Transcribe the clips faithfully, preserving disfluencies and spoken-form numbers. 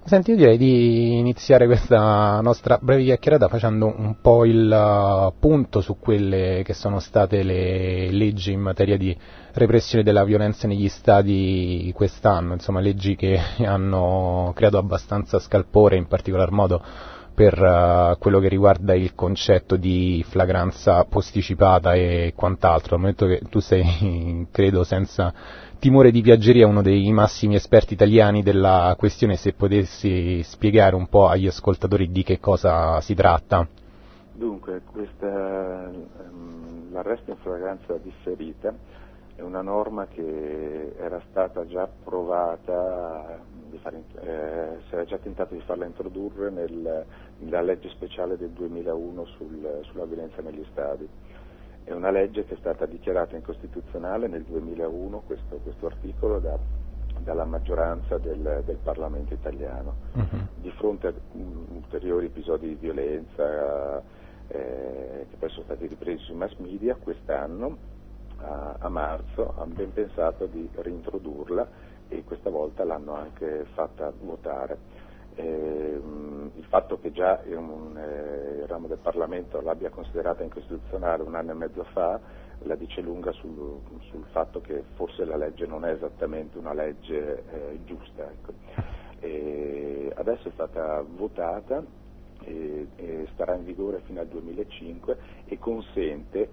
Senti, io direi di iniziare questa nostra breve chiacchierata facendo un po' il uh, punto su quelle che sono state le leggi in materia di repressione della violenza negli stadi quest'anno, insomma leggi che hanno creato abbastanza scalpore, in particolar modo per uh, quello che riguarda il concetto di flagranza posticipata e quant'altro. Al momento che tu sei, credo, senza timore di piaggeria, uno dei massimi esperti italiani della questione, se potessi spiegare un po' agli ascoltatori di che cosa si tratta. Dunque, questa, um, l'arresto in flagranza differita è una norma che era stata già provata, di fare, eh, si era già tentato di farla introdurre nel, nella legge speciale del duemilauno sul, sulla violenza negli stadi. È una legge che è stata dichiarata incostituzionale nel duemilauno, questo, questo articolo, da, dalla maggioranza del, del Parlamento italiano. Uh-huh. Di fronte a ulteriori episodi di violenza eh, che poi sono stati ripresi sui mass media, quest'anno, a, a marzo, hanno ben pensato di reintrodurla e questa volta l'hanno anche fatta votare. Eh, il fatto che già un, eh, il ramo del Parlamento l'abbia considerata incostituzionale un anno e mezzo fa la dice lunga sul, sul fatto che forse la legge non è esattamente una legge eh, giusta. Ecco. E adesso è stata votata e, e starà in vigore fino al duemilacinque e consente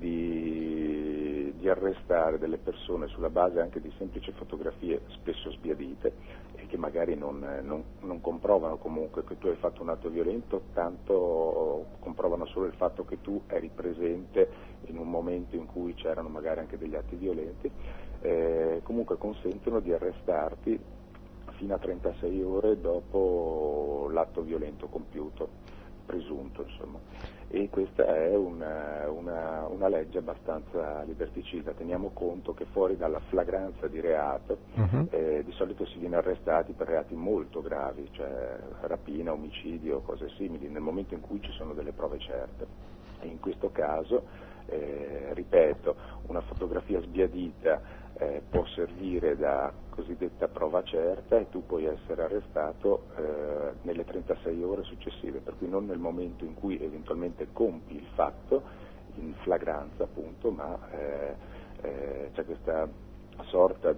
di, di arrestare delle persone sulla base anche di semplici fotografie spesso sbiadite e che magari non, non, non comprovano comunque che tu hai fatto un atto violento, tanto comprovano solo il fatto che tu eri presente in un momento in cui c'erano magari anche degli atti violenti, eh, comunque consentono di arrestarti fino a trentasei ore dopo l'atto violento compiuto, presunto insomma. E questa è una, una, una legge abbastanza liberticida. Teniamo conto che fuori dalla flagranza di reato uh-huh. eh, di solito si viene arrestati per reati molto gravi, cioè rapina, omicidio, cose simili, nel momento in cui ci sono delle prove certe. E in questo caso, eh, ripeto, una fotografia sbiadita eh, può servire da cosiddetta prova certa e tu puoi essere arrestato eh, nelle trentasei ore successive, per cui non nel momento in cui eventualmente compi il fatto in flagranza appunto, ma eh, eh, c'è questa sorta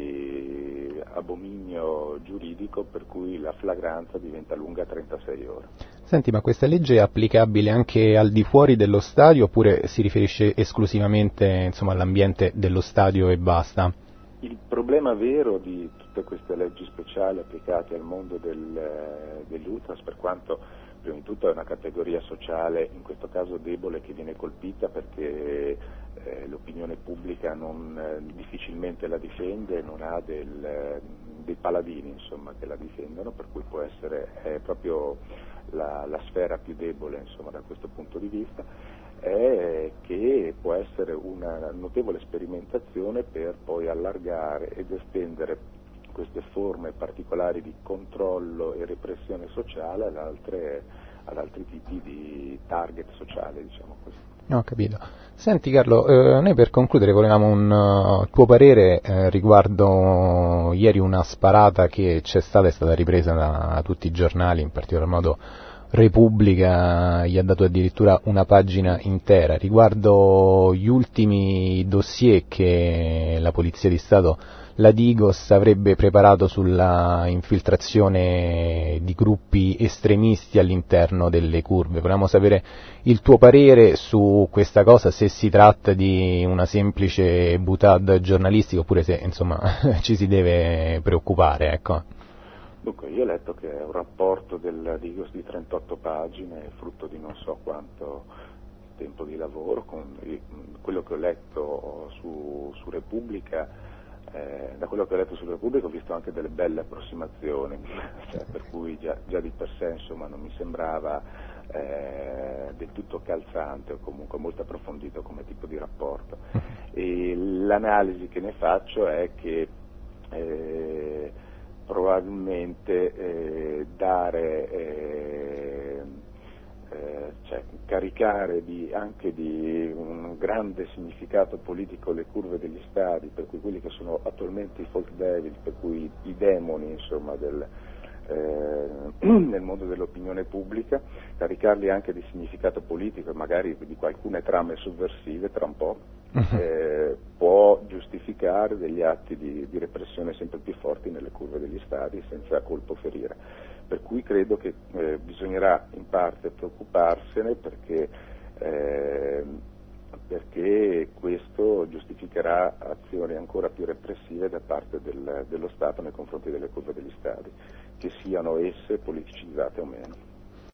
di abominio giuridico per cui la flagranza diventa lunga trentasei ore. Senti, ma questa legge è applicabile anche al di fuori dello stadio oppure si riferisce esclusivamente, insomma, all'ambiente dello stadio e basta? Il problema vero di tutte queste leggi speciali applicate al mondo del, degli ultras, per quanto prima di tutto è una categoria sociale in questo caso debole che viene colpita perché eh, l'opinione pubblica non, eh, difficilmente la difende, non ha del, eh, dei paladini insomma, che la difendono, per cui può essere è proprio la, la sfera più debole insomma, da questo punto di vista, è che può essere una notevole sperimentazione per poi allargare ed estendere queste forme particolari di controllo e repressione sociale ad, altre, ad altri tipi di target sociale, diciamo così. Ho capito. Senti Carlo, eh, noi per concludere volevamo un uh, tuo parere eh, riguardo ieri una sparata che c'è stata, è stata ripresa da tutti i giornali, in particolar modo Repubblica gli ha dato addirittura una pagina intera riguardo gli ultimi dossier che la Polizia di Stato, la Digos, avrebbe preparato sulla infiltrazione di gruppi estremisti all'interno delle curve. Volevamo sapere il tuo parere su questa cosa, se si tratta di una semplice boutade giornalistica oppure se insomma ci si deve preoccupare, ecco. Dunque, io ho letto che è un rapporto del Digos di trentotto pagine, frutto di non so quanto tempo di lavoro, con quello che ho letto su, su Repubblica, eh, da quello che ho letto su Repubblica ho visto anche delle belle approssimazioni, cioè, per cui già, già di per sé insomma non mi sembrava eh, del tutto calzante o comunque molto approfondito come tipo di rapporto. E l'analisi che ne faccio è che eh, probabilmente eh, dare, eh, eh, cioè caricare di, anche di un grande significato politico le curve degli stadi, per cui quelli che sono attualmente i folk devil, per cui i demoni insomma del, eh, nel mondo dell'opinione pubblica, caricarli anche di significato politico e magari di alcune trame sovversive tra un po', eh, può giustificare degli atti di, di repressione sempre più forti nelle curve degli stadi senza colpo ferire. Per cui credo che eh, bisognerà in parte preoccuparsene perché, eh, perché questo giustificherà azioni ancora più repressive da parte del, dello Stato nei confronti delle curve degli stadi, che siano esse politicizzate o meno.